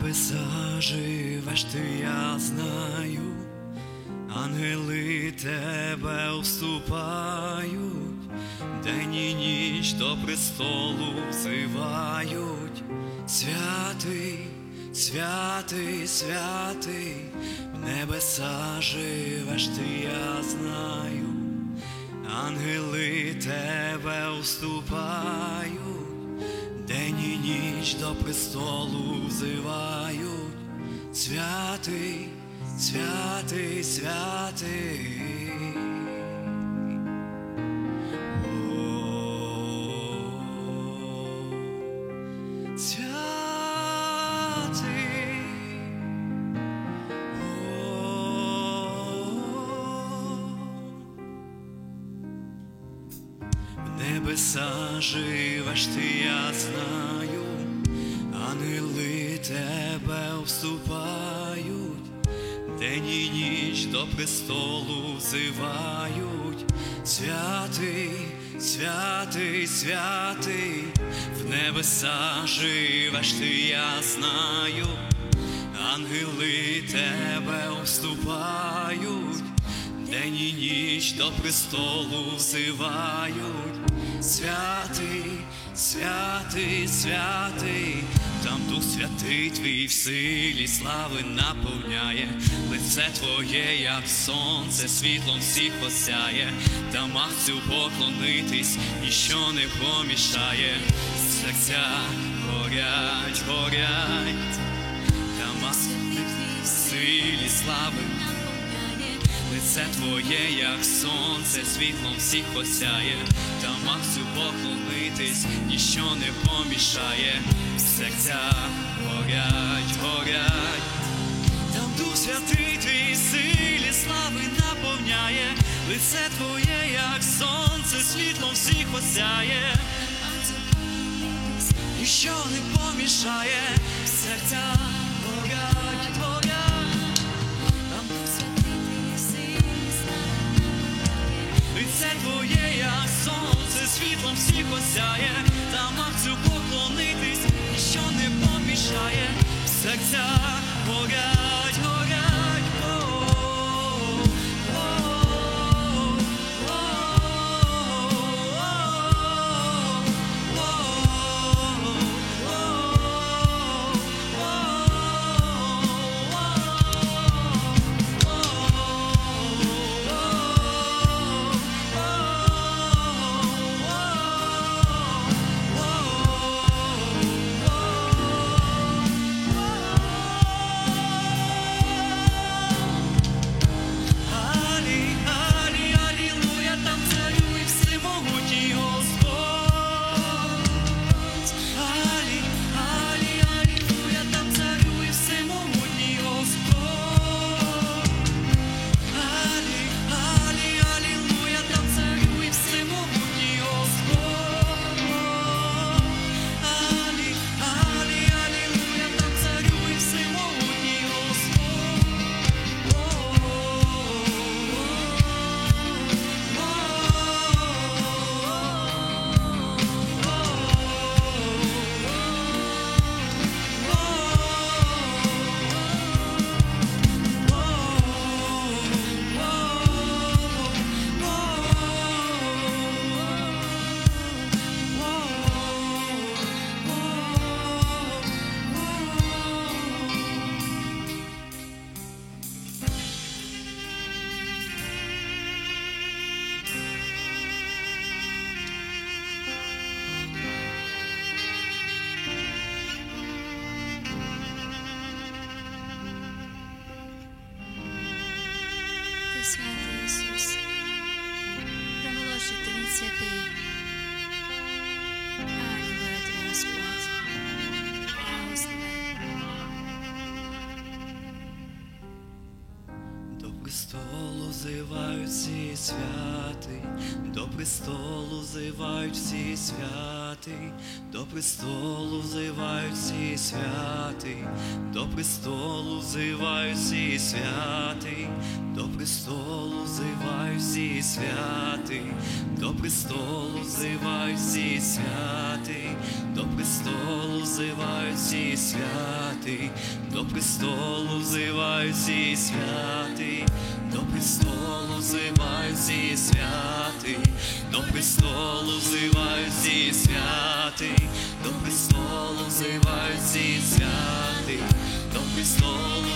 небеса живеш ти, я знаю, ангели тебе вступають, день і ніч до престолу взивають. Святий, святий, святий, в небеса живеш ти, я знаю, ангели тебе вступають, день і ніч до престолу взивають. Святий, святий, святий. В небеса живеш ти, я знаю, ангели тебе вступають, день і ніч до престолу взивають. Святий, святий, святий, в небеса живеш ти, я знаю, ангели тебе вступають, день і ніч до престолу взивають. Святий, святий, святий, там Дух Святий твій в силі слави наповняє, лице твоє, як сонце, світлом всіх осяє, там Ахцю поклонитись ніщо не помішає. Серця горять, горять, там Ахцю в силі слави, лице твоє, як сонце, світлом всіх осяє, там Ахцю поклонитись ніщо не помішає. Серця горять, горять, там Дух Святий твій силі слави наповняє, лице твоє, як сонце, світлом всіх осяє, ніщо не помішає. Серця горять, горять, там Дух Святий твій силі слави наповняє, лице твоє, як сонце, світлом всіх осяє, там Ахцю поклонитись ніщо не помішає. Серця горять, горять, зивають всі святий, до престолу зивають всі святий, до престолу зивають всі святий, до престолу зивають всі святий, до престолу зивають всі святий, до престолу зивають всі святий, до престолу зивають всі святий, до престолу зивають всі святий, до престолу зивають всі святий, до престолу зивають всі святий, до престолу зивають всі святий, до престолу